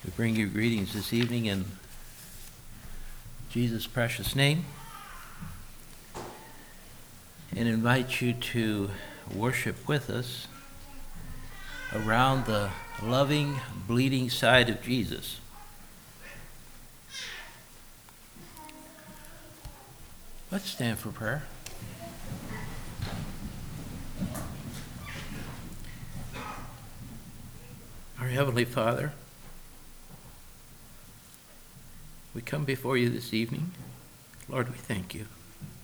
We bring you greetings this evening in Jesus' precious name and invite you to worship with us around the loving, bleeding side of Jesus. Let's stand for prayer. Our Heavenly Father, we come before you this evening. Lord, we thank you.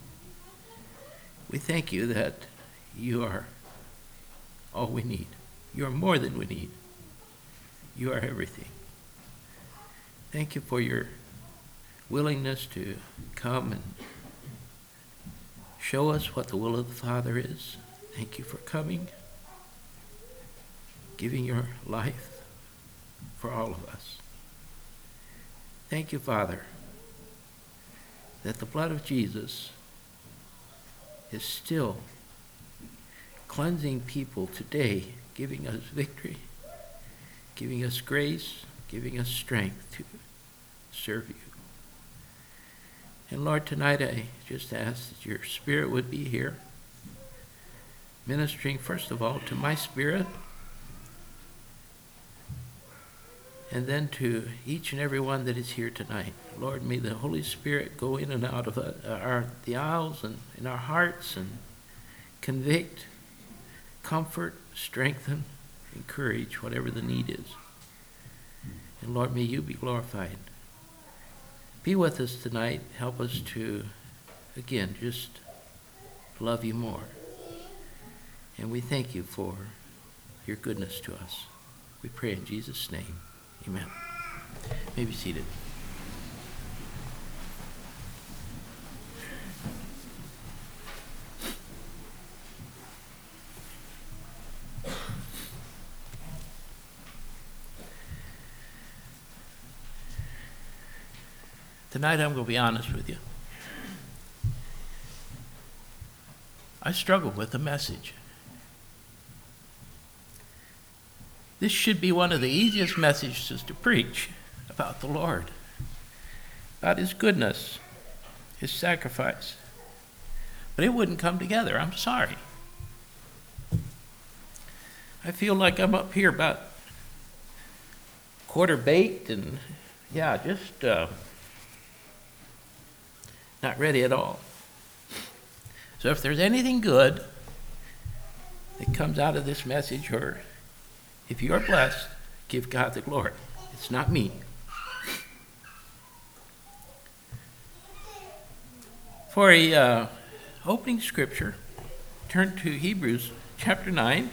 We thank you that you are all we need. You are more than we need. You are everything. Thank you for your willingness to come and show us what the will of the Father is. Thank you for coming, giving your life for all of us. Thank you, Father, that the blood of Jesus is still cleansing people today, giving us victory, giving us grace, giving us strength to serve you. And Lord, tonight I just ask that your Spirit would be here, ministering first of all to my spirit, and then to each and every one that is here tonight. Lord, may the Holy Spirit go in and out of the aisles and in our hearts and convict, comfort, strengthen, encourage, whatever the need is. And Lord, may you be glorified. Be with us tonight. Help us to, again, just love you more. And we thank you for your goodness to us. We pray in Jesus' name. Amen. You may be seated. Tonight I'm going to be honest with you. I struggle with the message. This should be one of the easiest messages to preach about the Lord, about his goodness, his sacrifice. But it wouldn't come together. I'm sorry. I feel like I'm up here about quarter baked and, just not ready at all. So if there's anything good that comes out of this message, or if you are blessed, give God the glory. It's not me. For a opening scripture, turn to Hebrews chapter 9.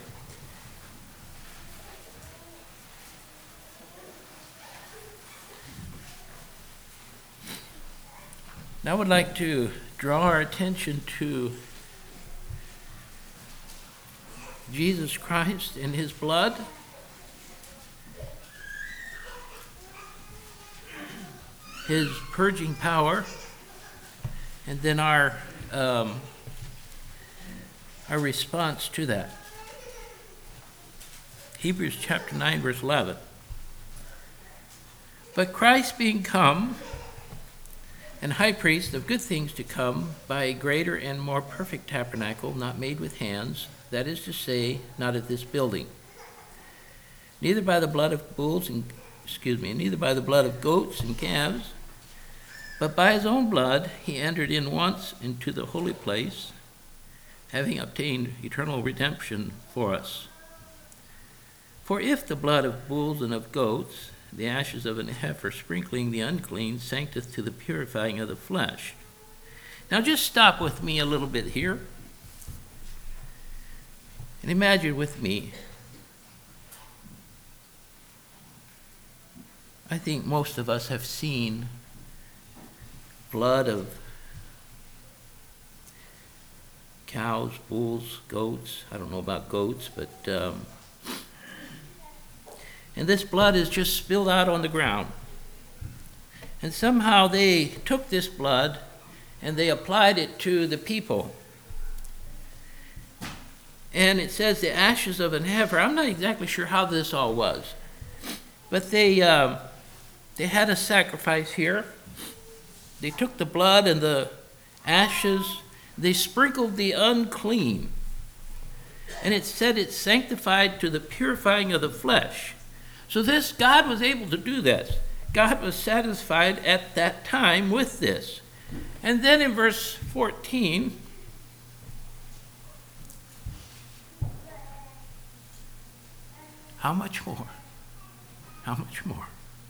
Now I would like to draw our attention to Jesus Christ and his blood. His purging power, and then our response to that. Hebrews chapter 9, verse 11. But Christ being come, and high priest of good things to come, by a greater and more perfect tabernacle, not made with hands, that is to say, not of this building, neither by the blood of neither by the blood of goats and calves, but by his own blood he entered in once into the holy place, having obtained eternal redemption for us. For if the blood of bulls and of goats, the ashes of an heifer sprinkling the unclean, sancteth to the purifying of the flesh. Now just stop with me a little bit here, and imagine with me, I think most of us have seen blood of cows, bulls, goats. I don't know about goats, but and this blood is just spilled out on the ground. And somehow they took this blood and they applied it to the people. And it says the ashes of an heifer. I'm not exactly sure how this all was. But they They had a sacrifice here. They took the blood and the ashes. They sprinkled the unclean. And it said it's sanctified to the purifying of the flesh. So this, God was able to do this. God was satisfied at that time with this. And then in verse 14, how much more? How much more?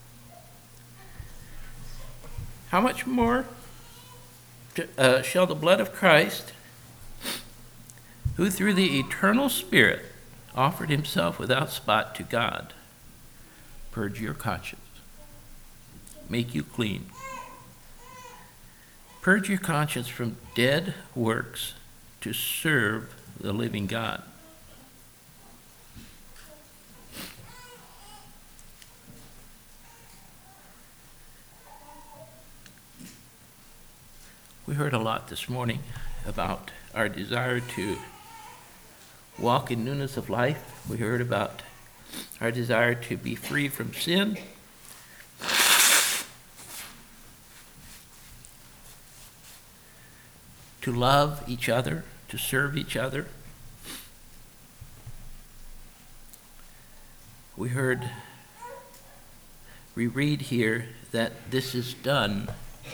How much more shall the blood of Christ, who through the eternal Spirit offered himself without spot to God, purge your conscience, make you clean. Purge your conscience from dead works to serve the living God. We heard a lot this morning about our desire to walk in newness of life. We heard about our desire to be free from sin. To love each other, to serve each other. We read here that this is done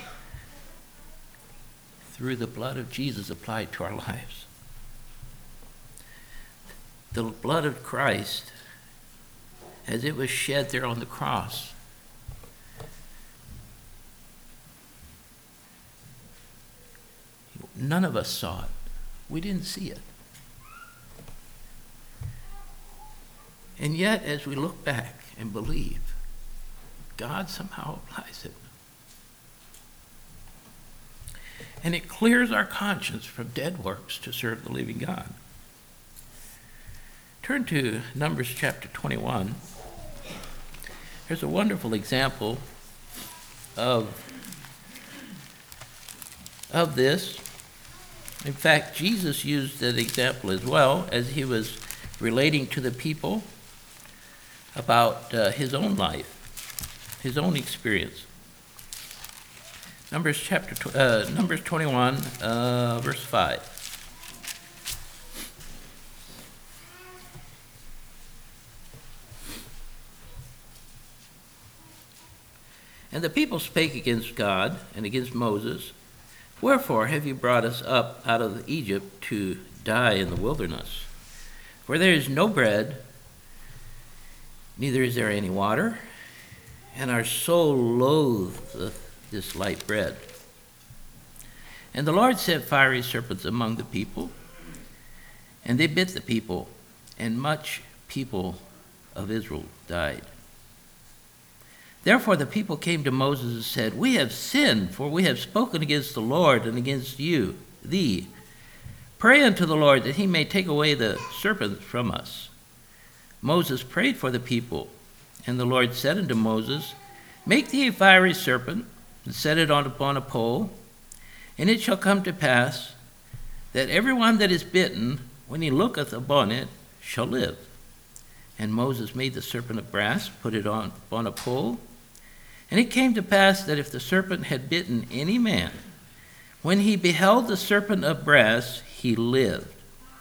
through the blood of Jesus applied to our lives. The blood of Christ, as it was shed there on the cross, none of us saw it. We didn't see it. And yet, as we look back and believe, God somehow applies it. And it clears our conscience from dead works to serve the living God. Turn to Numbers chapter 21. There's a wonderful example of this. In fact, Jesus used that example as well as he was relating to the people about his own life, his own experience. Numbers 21, verse 5. And the people spake against God and against Moses, Wherefore have you brought us up out of Egypt to die in the wilderness? For there is no bread, neither is there any water, and our soul loatheth this light bread. And the Lord set fiery serpents among the people, and they bit the people, and much people of Israel died. Therefore the people came to Moses and said, We have sinned, for we have spoken against the Lord and against thee. Pray unto the Lord that he may take away the serpents from us. Moses prayed for the people, and the Lord said unto Moses, Make thee a fiery serpent, and set it upon a pole, and it shall come to pass that every one that is bitten, when he looketh upon it, shall live. And Moses made the serpent of brass, put it upon a pole, and it came to pass that if the serpent had bitten any man, when he beheld the serpent of brass, he lived.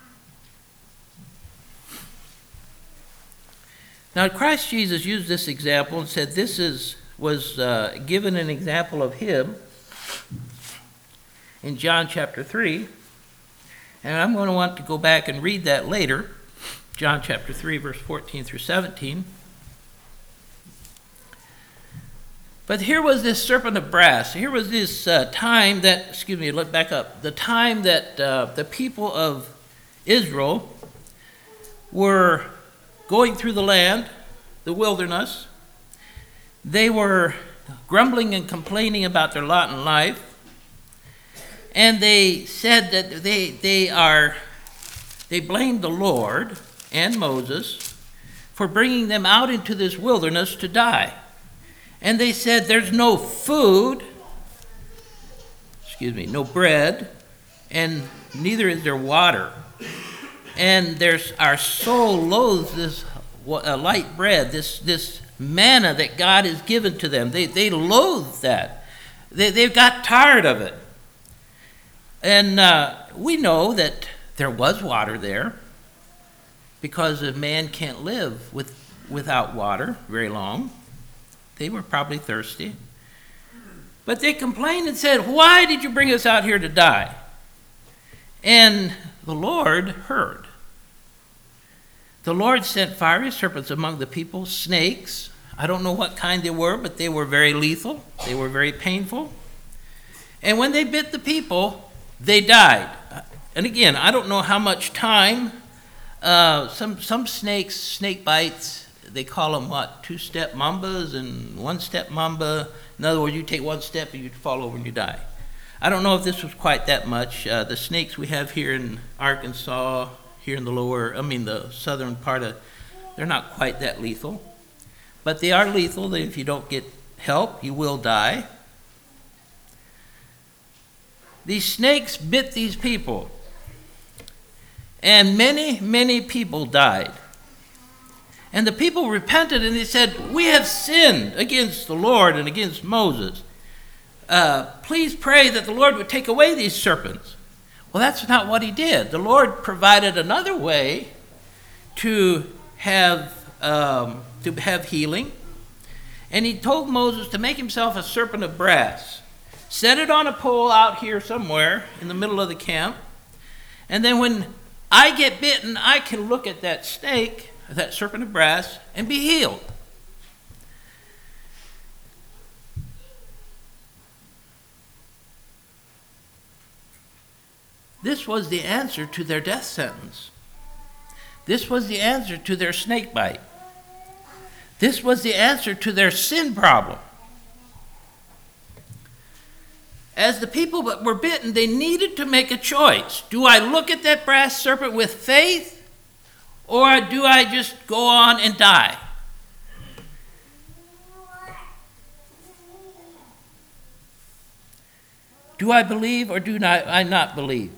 Now Christ Jesus used this example and said this was given an example of him in John chapter 3. And I'm going to want to go back and read that later. John chapter 3, verse 14 through 17. But here was this serpent of brass. Here was this time that, let's back up. The time that the people of Israel were going through the land, the wilderness. They were grumbling and complaining about their lot in life. And they said that they blamed the Lord and Moses for bringing them out into this wilderness to die. And they said, there's no food, no bread, and neither is there water. And our soul loathes this light bread, this manna that God has given to them. They loathe that. They've got tired of it. And we know that there was water there, because a man can't live without water very long. They were probably thirsty. But they complained and said, "Why did you bring us out here to die?" And the Lord heard. The Lord sent fiery serpents among the people, snakes. I don't know what kind they were, but they were very lethal. They were very painful. And when they bit the people, they died. And again, I don't know how much time. Some snakes, snake bites, they call them what? 2-step mambas and 1-step mamba. In other words, you take one step and you fall over and you die. I don't know if this was quite that much. The snakes we have here in Arkansas, here in the southern part they're not quite that lethal. But they are lethal. If you don't get help, you will die. These snakes bit these people. And many, many people died. And the people repented and they said, "We have sinned against the Lord and against Moses. Please pray that the Lord would take away these serpents." Well, that's not what he did. The Lord provided another way to have healing. And he told Moses to make himself a serpent of brass. Set it on a pole out here somewhere in the middle of the camp. And then when I get bitten, I can look at that snake, that serpent of brass, and be healed. This was the answer to their death sentence. This was the answer to their snake bite. This was the answer to their sin problem. As the people that were bitten, they needed to make a choice. Do I look at that brass serpent with faith, or do I just go on and die? Do I believe or do I not believe?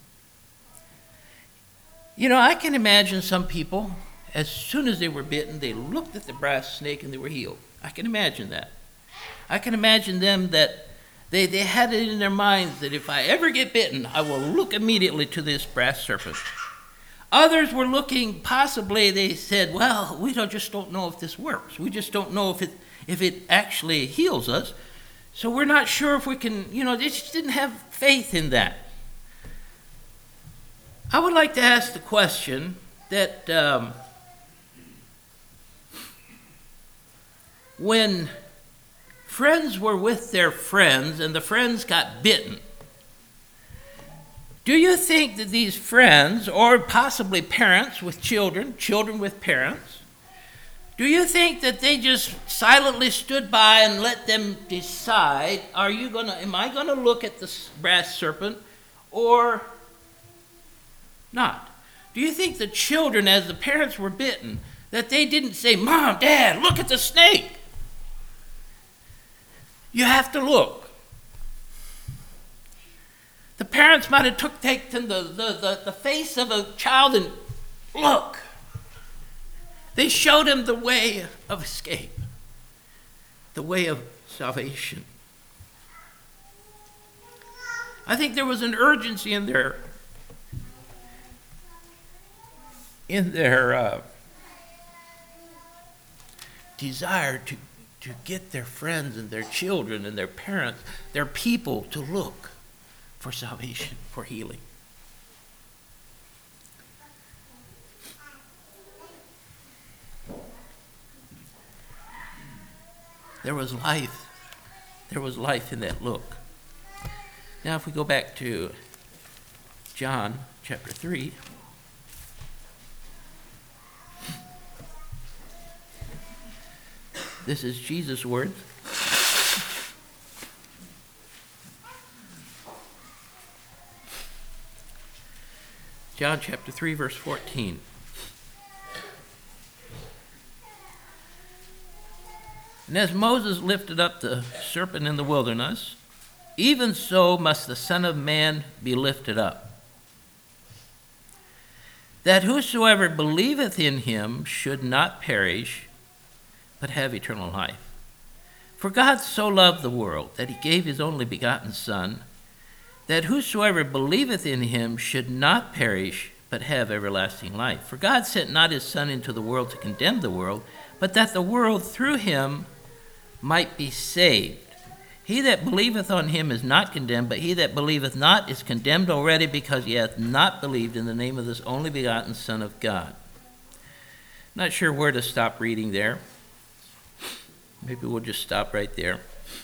You know, I can imagine some people, as soon as they were bitten, they looked at the brass snake and they were healed. I can imagine that. I can imagine them that they had it in their minds that if I ever get bitten, I will look immediately to this brass serpent. Others were looking, possibly they said, well, we just don't know if this works. We just don't know if it actually heals us. So we're not sure if we can, they just didn't have faith in that. I would like to ask the question that when friends were with their friends and the friends got bitten, do you think that these friends, or possibly parents with children, children with parents, do you think that they just silently stood by and let them decide, am I going to look at the brass serpent or not? Do you think the children, as the parents were bitten, that they didn't say, Mom, Dad, look at the snake? You have to look. The parents might have taken the face of a child and look. They showed him the way of escape, the way of salvation. I think there was an urgency in their desire to get their friends and their children and their parents, their people, to look for salvation, for healing. There was life. There was life in that look. Now if we go back to John chapter 3. This is Jesus' words. John chapter 3, verse 14. And as Moses lifted up the serpent in the wilderness, even so must the Son of Man be lifted up, that whosoever believeth in him should not perish, but have eternal life. For God so loved the world that he gave his only begotten Son, that whosoever believeth in him should not perish, but have everlasting life. For God sent not his Son into the world to condemn the world, but that the world through him might be saved. He that believeth on him is not condemned, but he that believeth not is condemned already, because he hath not believed in the name of this only begotten Son of God. Not sure where to stop reading there. Maybe we'll just stop right there.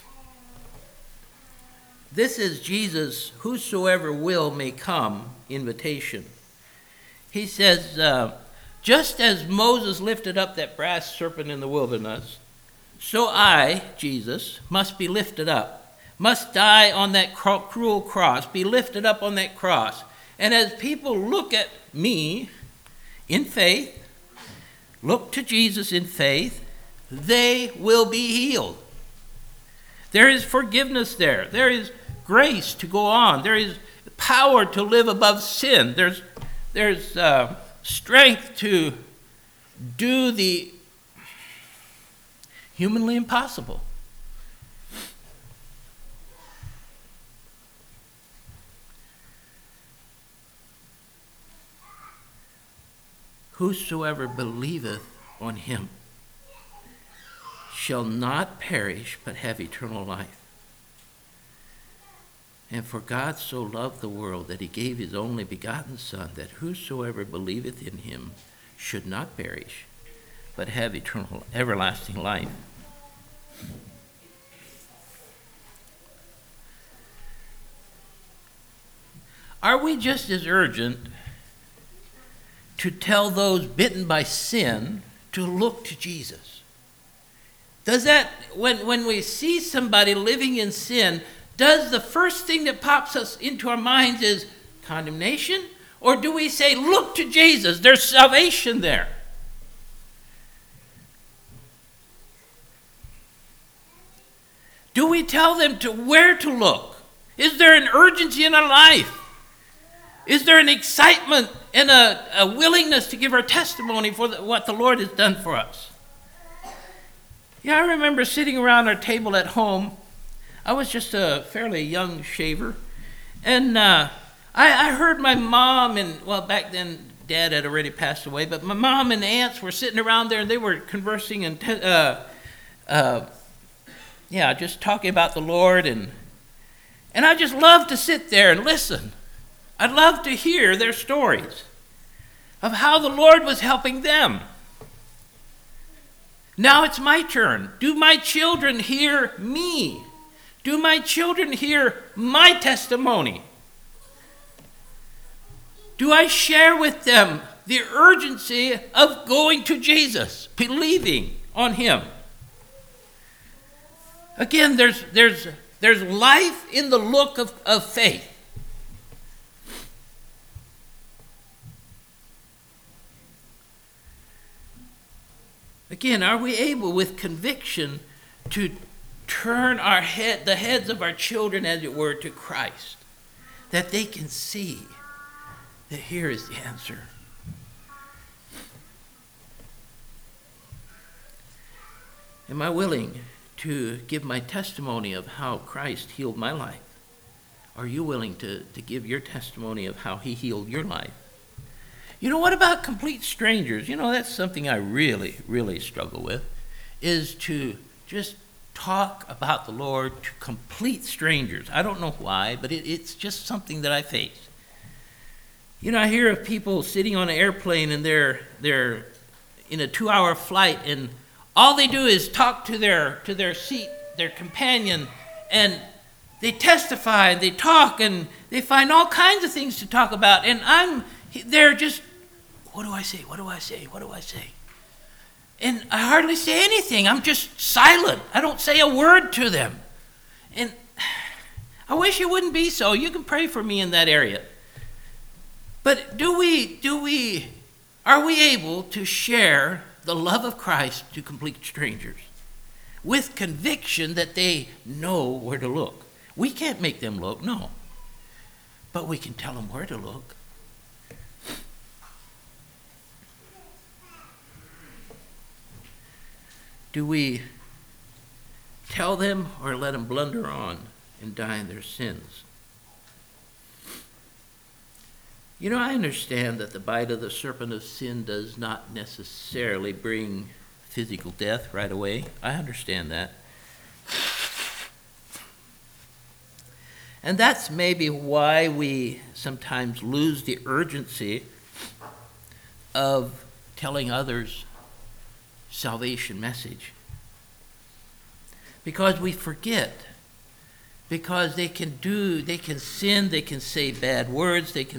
This is Jesus' whosoever will may come invitation. He says, just as Moses lifted up that brass serpent in the wilderness, so I, Jesus, must be lifted up, must die on that cruel cross, be lifted up on that cross. And as people look at me in faith, look to Jesus in faith, they will be healed. There is forgiveness there. There is grace to go on. There is power to live above sin. There's strength to do the humanly impossible. Whosoever believeth on him shall not perish, but have eternal life. And for God so loved the world that he gave his only begotten Son, that whosoever believeth in him should not perish, but have eternal, everlasting life. Are we just as urgent to tell those bitten by sin to look to Jesus? Does that, when we see somebody living in sin, does the first thing that pops us into our minds is condemnation? Or do we say, look to Jesus, there's salvation there? Do we tell them to where to look? Is there an urgency in our life? Is there an excitement and a willingness to give our testimony for what the Lord has done for us? Yeah, I remember sitting around our table at home. I was just a fairly young shaver. And I heard my mom and, well, back then Dad had already passed away, but my mom and aunts were sitting around there and they were conversing and just talking about the Lord. And I just loved to sit there and listen. I'd love to hear their stories of how the Lord was helping them. Now it's my turn. Do my children hear me? Do my children hear my testimony? Do I share with them the urgency of going to Jesus, believing on him? Again, there's life in the look of faith. Again, are we able with conviction to turn the heads of our children, as it were, to Christ, that they can see that here is the answer? Am I willing to give my testimony of how Christ healed my life? Are you willing to give your testimony of how he healed your life? You know, what about complete strangers? You know, that's something I really, really struggle with, is to just talk about the Lord to complete strangers. I don't know why, but it's just something that I face. You know, I hear of people sitting on an airplane and they're in a 2-hour flight, and all they do is talk to their seat, their companion, and they testify and they talk and they find all kinds of things to talk about. And they're just, what do I say? What do I say? What do I say? And I hardly say anything. I'm just silent. I don't say a word to them. And I wish it wouldn't be so. You can pray for me in that area. But are we able to share the love of Christ to complete strangers with conviction that they know where to look? We can't make them look, no. But we can tell them where to look. Do we tell them or let them blunder on and die in their sins? You know, I understand that the bite of the serpent of sin does not necessarily bring physical death right away. I understand that. And that's maybe why we sometimes lose the urgency of telling others salvation message. Because we forget. Because they can sin, they can say bad words, there's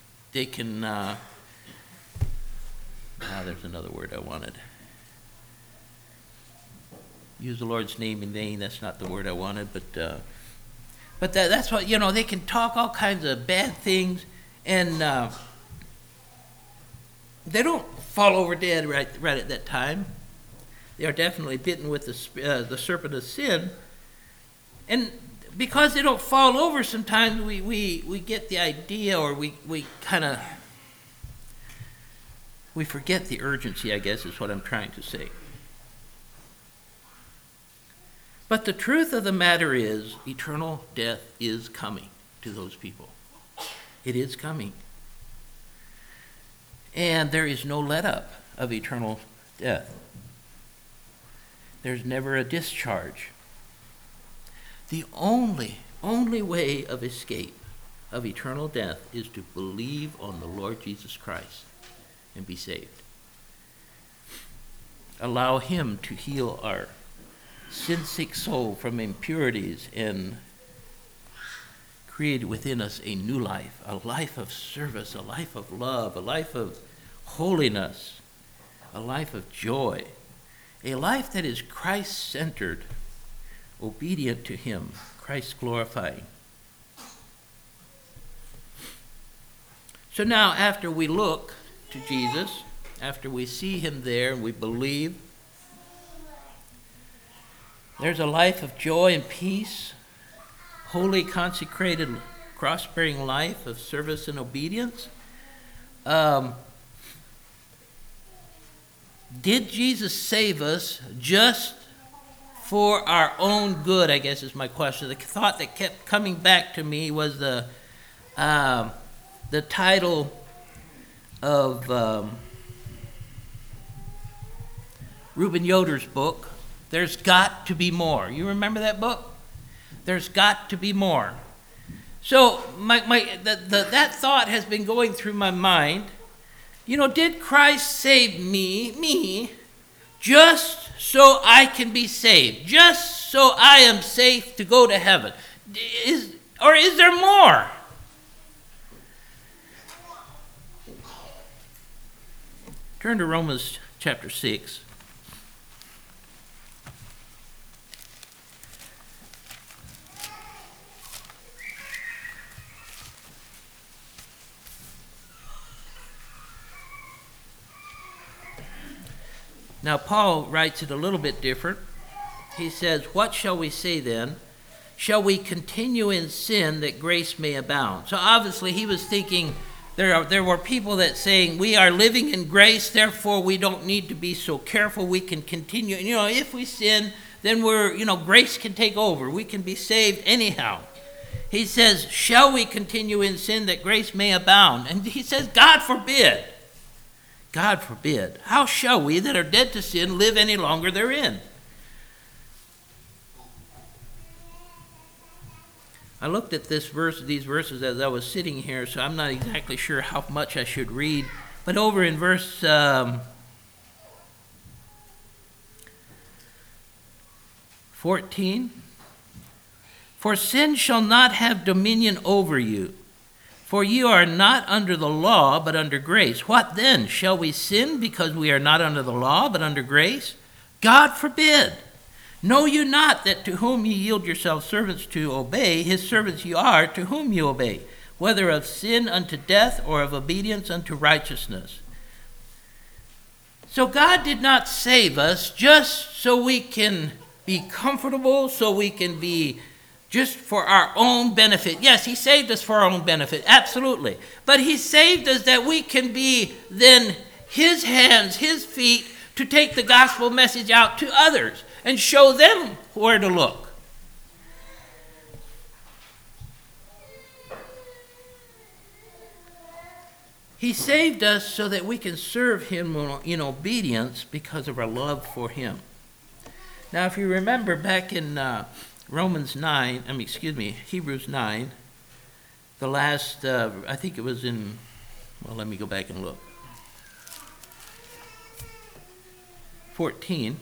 another word I wanted. Use the Lord's name in vain, that's not the word I wanted, but that's what, they can talk all kinds of bad things, and they don't fall over dead right at that time. They are definitely bitten with the serpent of sin. And because they don't fall over, sometimes we get the idea, or we forget the urgency, I guess is what I'm trying to say. But the truth of the matter is, eternal death is coming to those people. It is coming. And there is no let-up of eternal death. There's never a discharge. The only way of escape of eternal death is to believe on the Lord Jesus Christ and be saved. Allow Him to heal our sin-sick soul from impurities and create within us a new life, a life of service, a life of love, a life of holiness, a life of joy, a life that is Christ-centered, obedient to Him, Christ-glorifying. So now, after we look to Jesus, after we see Him there and we believe, there's a life of joy and peace, holy, consecrated, cross-bearing life of service and obedience. Did Jesus save us just for our own good, I guess is my question. The thought that kept coming back to me was the title of Reuben Yoder's book, There's Got to Be More. You remember that book? There's got to be more. So that thought has been going through my mind. Did Christ save me, just so I can be saved, just so I am safe to go to heaven? Or is there more? Turn to Romans chapter 6. Now, Paul writes it a little bit different. He says, "What shall we say then? Shall we continue in sin that grace may abound?" So obviously he was thinking there were people that saying, we are living in grace, therefore we don't need to be so careful. We can continue. If we sin, then grace can take over. We can be saved anyhow. He says, shall we continue in sin that grace may abound? And he says, God forbid. God forbid. How shall we that are dead to sin live any longer therein? I looked at these verses as I was sitting here, so I'm not exactly sure how much I should read. But over in verse 14, "For sin shall not have dominion over you. For you are not under the law, but under grace. What then? Shall we sin because we are not under the law, but under grace? God forbid. Know you not that to whom ye yield yourselves servants to obey, his servants ye are to whom ye obey, whether of sin unto death or of obedience unto righteousness." So God did not save us just so we can be comfortable, so we can be just for our own benefit. Yes, He saved us for our own benefit, absolutely. But He saved us that we can be then His hands, His feet, to take the gospel message out to others and show them where to look. He saved us so that we can serve him in obedience because of our love for him. Now, if you remember back in Hebrews 9, the last, I think it was in, well, let me go back and look. 14.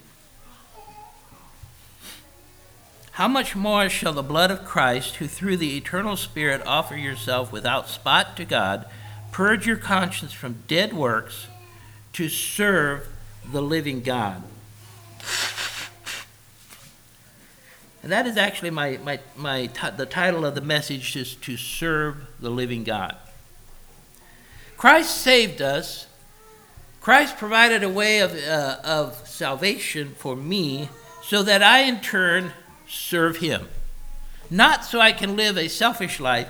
How much more shall the blood of Christ, who through the eternal Spirit offer yourself without spot to God, purge your conscience from dead works to serve the living God? And that is actually the title of the message, is to serve the living God. Christ saved us. Christ provided a way of salvation for me so that I in turn serve him. Not so I can live a selfish life,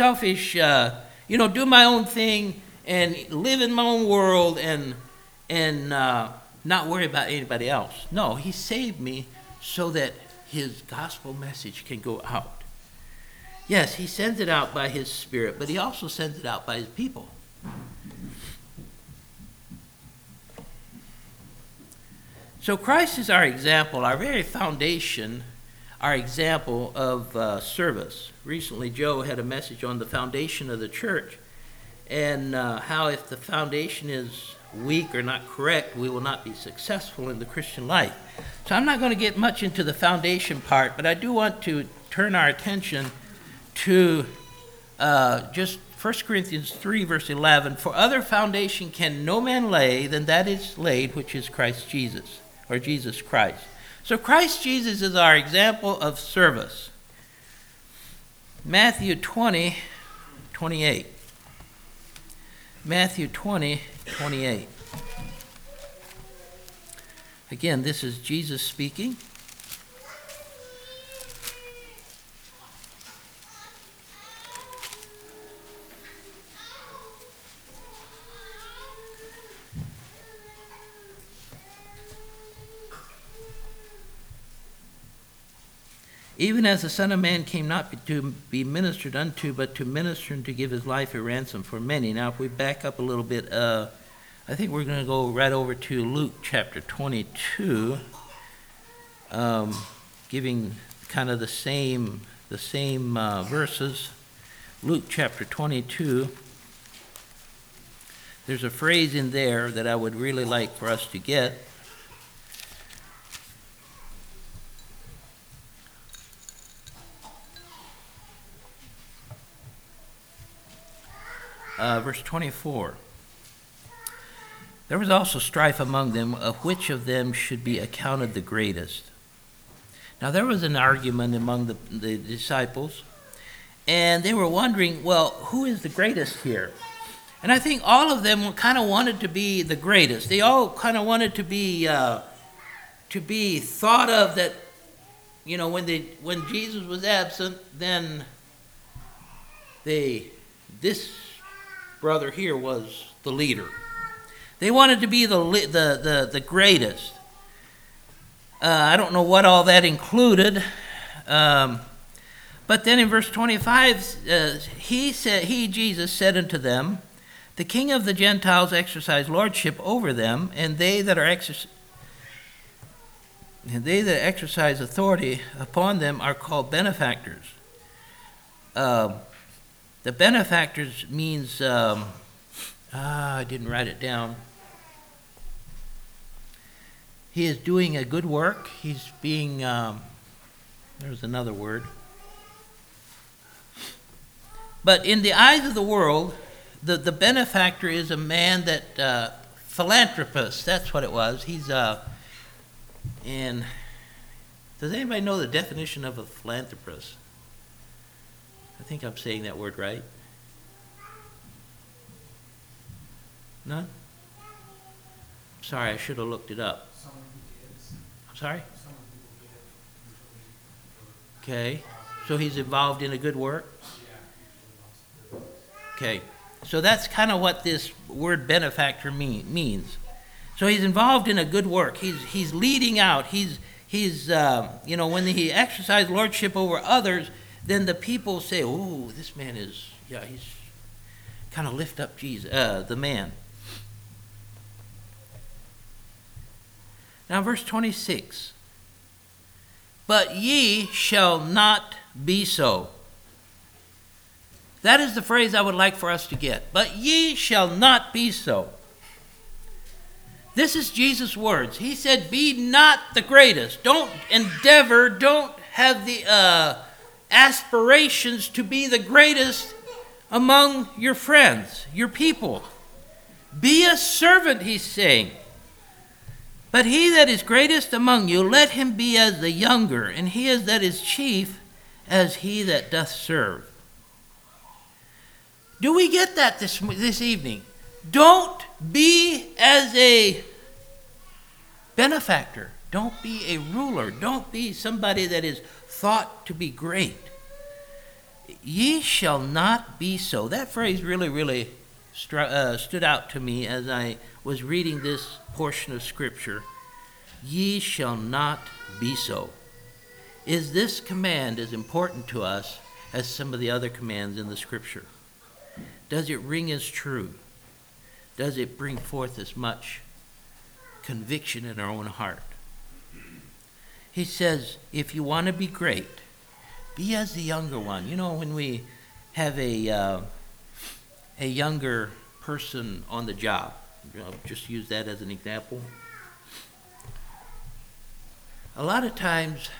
do my own thing and live in my own world and not worry about anybody else. No, he saved me so that his gospel message can go out. Yes, he sends it out by his Spirit, but he also sends it out by his people. So Christ is our example, our very foundation, our example of service. Recently, Joe had a message on the foundation of the church and how if the foundation is weak or not correct, we will not be successful in the Christian life. So I'm not going to get much into the foundation part, but I do want to turn our attention to just 1 Corinthians 3, verse 11. For other foundation can no man lay than that is laid, which is Christ Jesus, or Jesus Christ. So Christ Jesus is our example of service. Matthew 20, 28. Matthew 20, 28. Again, this is Jesus speaking. Even as the Son of Man came not to be ministered unto, but to minister and to give his life a ransom for many. Now, if we back up a little bit, I think we're going to go right over to Luke chapter 22, giving kind of the same verses. Luke chapter 22. There's a phrase in there that I would really like for us to get. Verse 24. There was also strife among them of which of them should be accounted the greatest. Now there was an argument among the disciples, and they were wondering, well, who is the greatest here? And I think all of them kind of wanted to be the greatest. They all kind of wanted to be thought of that, when Jesus was absent, then this brother here was the leader. They wanted to be the greatest. I don't know what all that included. But then in verse 25, Jesus said unto them, the King of the Gentiles exercise lordship over them, and they that exercise authority upon them are called benefactors. The benefactors means, I didn't write it down. He is doing a good work. He's being, there's another word. But in the eyes of the world, the benefactor is a man that, philanthropist, that's what it was. He's, and does anybody know the definition of a philanthropist? I think I'm saying that word right. None? Sorry, I should have looked it up. I'm sorry? Okay, so he's involved in a good work? Okay, so that's kind of what this word benefactor means. So he's involved in a good work. He's leading out. He's when he exercised lordship over others, then the people say, "Oh, this man he's kind of lift up Jesus, the man." Now, verse 26. But ye shall not be so. That is the phrase I would like for us to get. But ye shall not be so. This is Jesus' words. He said, be not the greatest. Don't endeavor, don't have the aspirations to be the greatest among your friends, your people. Be a servant, he's saying. But he that is greatest among you, let him be as the younger, and he that is chief as he that doth serve. Do we get that this evening? Don't be as a benefactor. Don't be a ruler. Don't be somebody that is thought to be great. Ye shall not be so. That phrase really stood out to me as I was reading this portion of Scripture. Ye shall not be so. Is this command as important to us as some of the other commands in the Scripture? Does it ring as true? Does it bring forth as much conviction in our own heart? He says, if you want to be great, be as the younger one. You know, when we have a younger person on the job, I'll just use that as an example. A lot of times,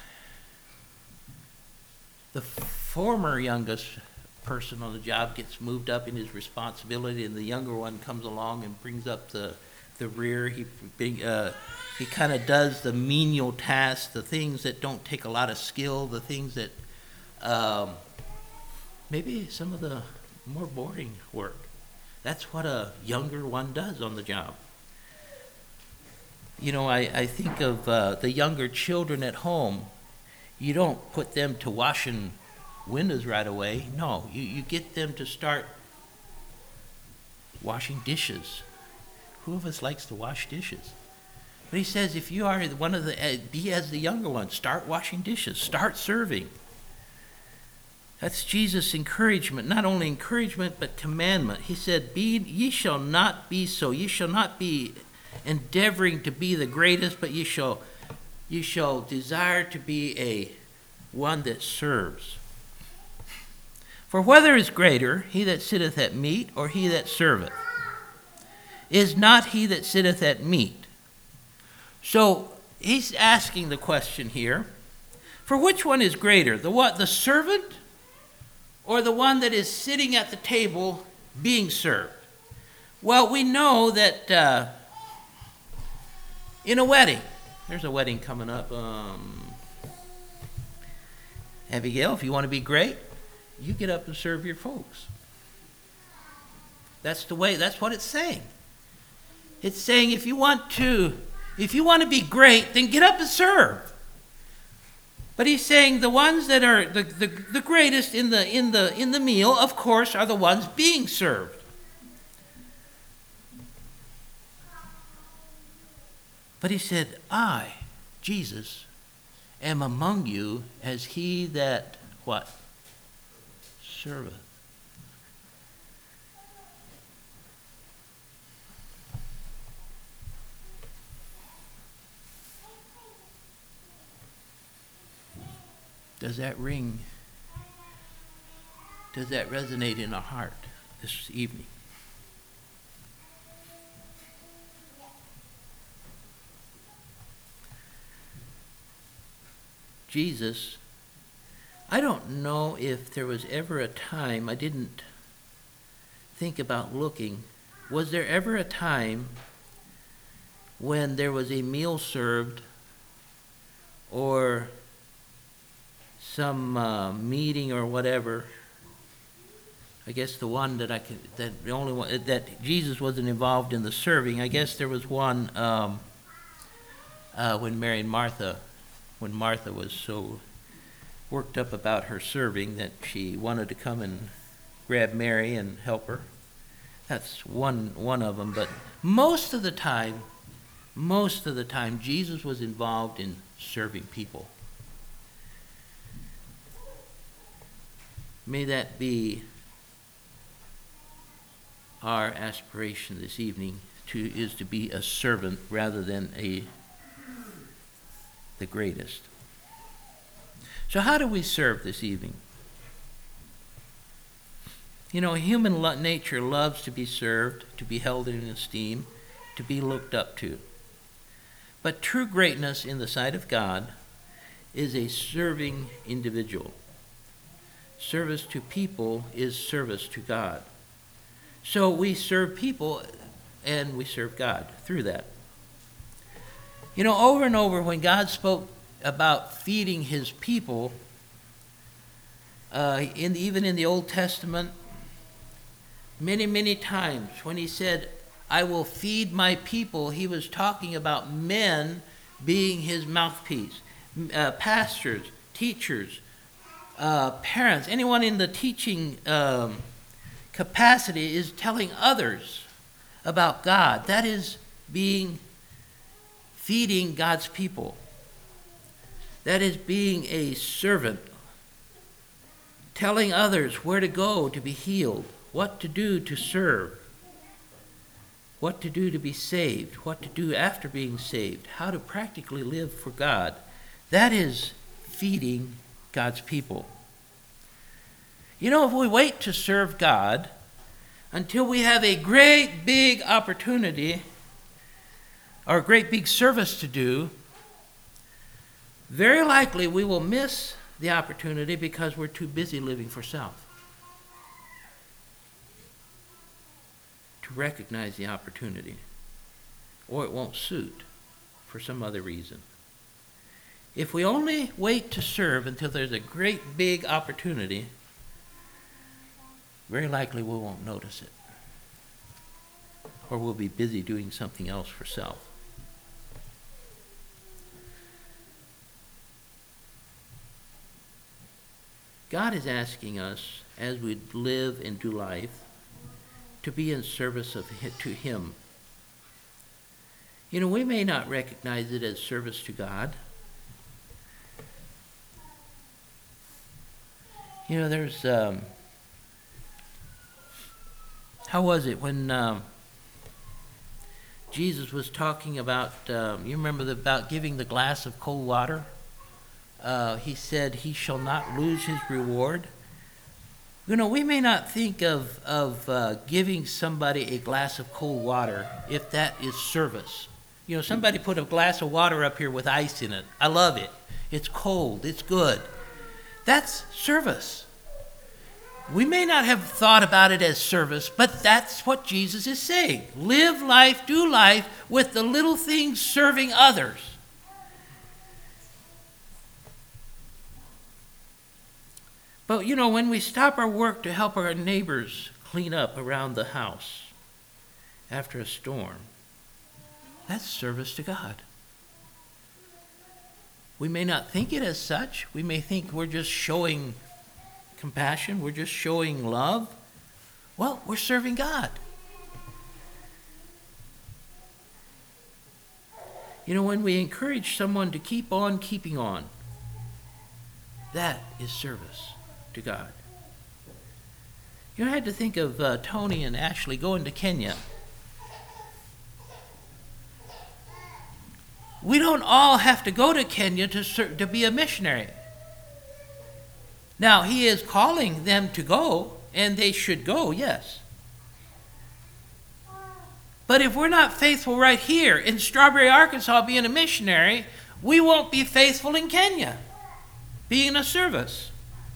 the former youngest person on the job gets moved up in his responsibility, and the younger one comes along and brings up the rear. He kind of does the menial tasks, the things that don't take a lot of skill, the things that maybe some of the more boring work. That's what a younger one does on the job. You know, I think of the younger children at home. You don't put them to washing windows right away. No, you get them to start washing dishes. Who of us likes to wash dishes? But he says, if you are one of the, be as the younger one. Start washing dishes. Start serving. That's Jesus' encouragement. Not only encouragement, but commandment. He said, ye shall not be so. Ye shall not be endeavoring to be the greatest, but ye shall desire to be one that serves. For whether is greater, he that sitteth at meat, or he that serveth? Is not he that sitteth at meat? So he's asking the question here, for which one is greater? The servant, or the one that is sitting at the table being served? Well, we know that in a wedding, there's a wedding coming up. Abigail, if you want to be great, you get up and serve your folks. That's the way, that's what it's saying. It's saying if you want to be great, then get up and serve. But he's saying the ones that are the greatest in the meal, of course, are the ones being served. But he said, I, Jesus, am among you as he that, what? Serveth. Does that ring? Does that resonate in our heart this evening? Jesus, I don't know if there was ever a time, I didn't think about looking, was there ever a time when there was a meal served or some meeting or whatever? I guess the one the only one that Jesus wasn't involved in the serving. I guess there was one when Mary and Martha. When Martha was so worked up about her serving that she wanted to come and grab Mary and help her. That's one of them. But most of the time, most of the time, Jesus was involved in serving people. May that be our aspiration this evening, is to be a servant rather than the greatest. So how do we serve this evening? You know, human nature loves to be served, to be held in esteem, to be looked up to. But true greatness in the sight of God is a serving individual. Service to people is service to God. So we serve people and we serve God through that. You know, over and over when God spoke about feeding his people, even in the Old Testament, many, many times when he said, I will feed my people, he was talking about men being his mouthpiece. Pastors, teachers, parents, anyone in the teaching capacity is telling others about God. That is feeding God's people. That is being a servant, telling others where to go to be healed, what to do to serve, what to do to be saved, what to do after being saved, how to practically live for God. That is feeding God's people. You know, if we wait to serve God until we have a great big opportunity or a great big service to do, very likely we will miss the opportunity because we're too busy living for self to recognize the opportunity, or it won't suit for some other reason. If we only wait to serve until there's a great big opportunity, very likely we won't notice it, or we'll be busy doing something else for self. God is asking us, as we live and do life, to be in service to him. You know, we may not recognize it as service to God. You know, there's, how was it when Jesus was talking about, you remember about giving the glass of cold water? He said, he shall not lose his reward. You know, we may not think of giving somebody a glass of cold water if that is service. You know, somebody put a glass of water up here with ice in it. I love it. It's cold. It's good. That's service. We may not have thought about it as service, but that's what Jesus is saying. Live life, do life with the little things serving others. But, you know, when we stop our work to help our neighbors clean up around the house after a storm, that's service to God. We may not think it as such. We may think we're just showing compassion, we're just showing love. Well, we're serving God. You know, when we encourage someone to keep on keeping on, that is service to God. You know, I had to think of Tony and Ashley going to Kenya. We don't all have to go to Kenya to be a missionary. Now, he is calling them to go, and they should go, yes. But if we're not faithful right here in Strawberry, Arkansas, being a missionary, we won't be faithful in Kenya, being a service.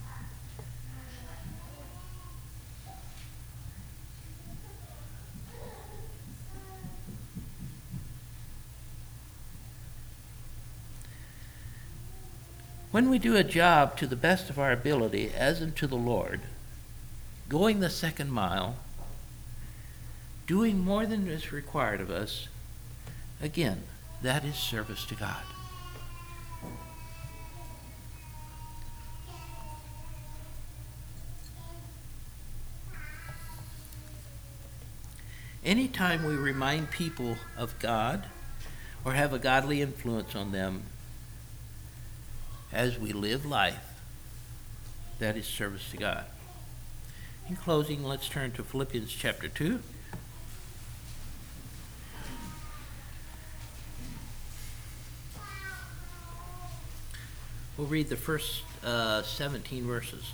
When we do a job to the best of our ability, as unto the Lord, going the second mile, doing more than is required of us, again, that is service to God. Anytime we remind people of God, or have a godly influence on them as we live life that is service to God. In closing, let's turn to Philippians chapter 2. We'll read the first 17 verses.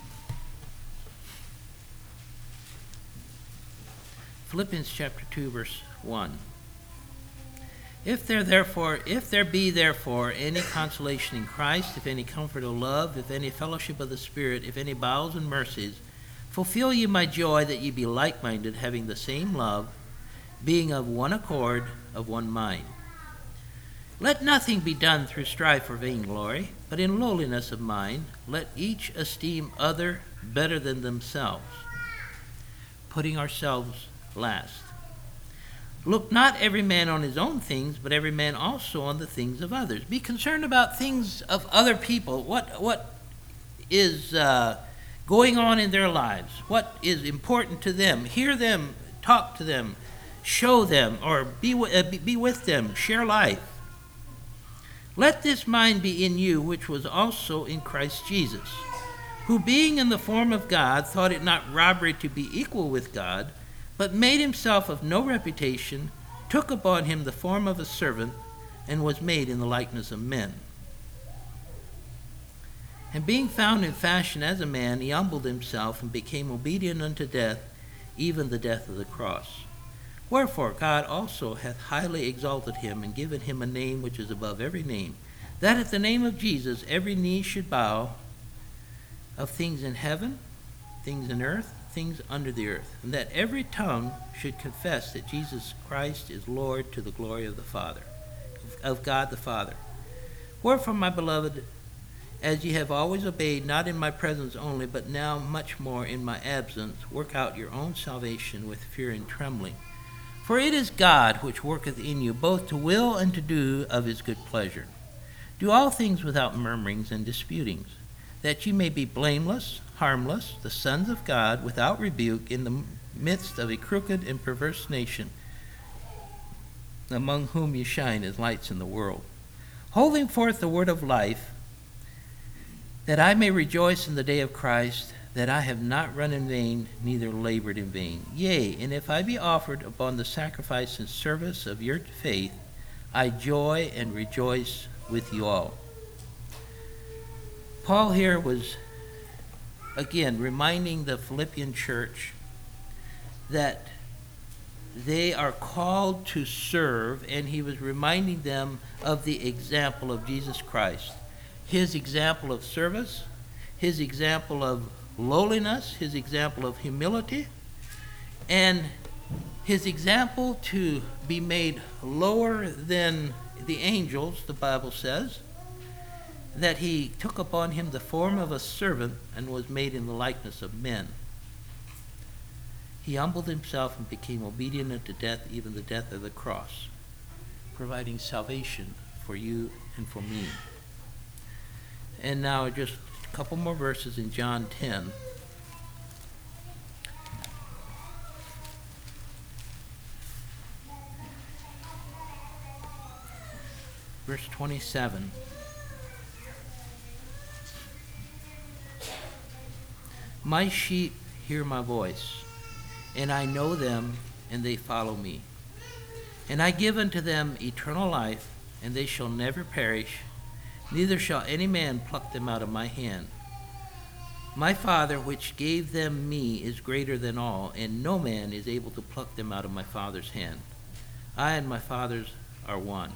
Philippians chapter 2, verse 1. If there be therefore any consolation in Christ, if any comfort of love, if any fellowship of the Spirit, if any bowels and mercies, fulfill ye my joy, that ye be like-minded, having the same love, being of one accord, of one mind. Let nothing be done through strife or vainglory, but in lowliness of mind, let each esteem other better than themselves, putting ourselves last. Look not every man on his own things, but every man also on the things of others. Be concerned about things of other people. What is going on in their lives? What is important to them? Hear them, talk to them, show them, or be with them, share life. Let this mind be in you, which was also in Christ Jesus, who being in the form of God, thought it not robbery to be equal with God, but made himself of no reputation, took upon him the form of a servant, and was made in the likeness of men. And being found in fashion as a man, he humbled himself and became obedient unto death, even the death of the cross. Wherefore God also hath highly exalted him, and given him a name which is above every name, that at the name of Jesus every knee should bow, of things in heaven, things in earth, things under the earth, and that every tongue should confess that Jesus Christ is Lord, to the glory of the Father, of God the Father. Wherefore, my beloved, as ye have always obeyed, not in my presence only, but now much more in my absence, work out your own salvation with fear and trembling. For it is God which worketh in you both to will and to do of his good pleasure. Do all things without murmurings and disputings, that ye may be blameless, harmless, the sons of God, without rebuke, in the midst of a crooked and perverse nation, among whom ye shine as lights in the world, holding forth the word of life, that I may rejoice in the day of Christ, that I have not run in vain, neither labored in vain. Yea, and if I be offered upon the sacrifice and service of your faith, I joy and rejoice with you all. Paul here was, again, reminding the Philippian church that they are called to serve, and he was reminding them of the example of Jesus Christ. His example of service, his example of lowliness, his example of humility, and his example to be made lower than the angels, the Bible says, that he took upon him the form of a servant and was made in the likeness of men. He humbled himself and became obedient unto death, even the death of the cross, providing salvation for you and for me. And now just a couple more verses in John 10. Verse 27. My sheep hear my voice, and I know them, and they follow me. And I give unto them eternal life, and they shall never perish, neither shall any man pluck them out of my hand. My Father, which gave them me, is greater than all, and no man is able to pluck them out of my Father's hand. I and my Father are one.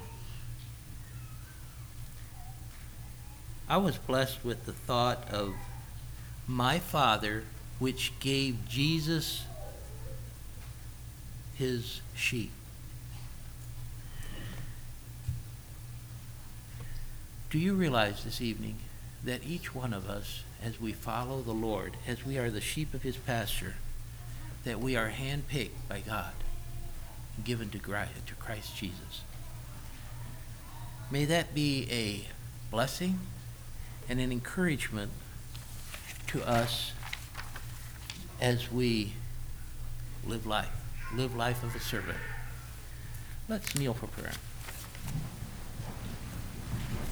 I was blessed with the thought of my Father, which gave Jesus his sheep. Do you realize this evening that each one of us, as we follow the Lord, as we are the sheep of his pasture, that we are handpicked by God and given to Christ Jesus? May that be a blessing and an encouragement to us as we live life of a servant. Let's kneel for prayer.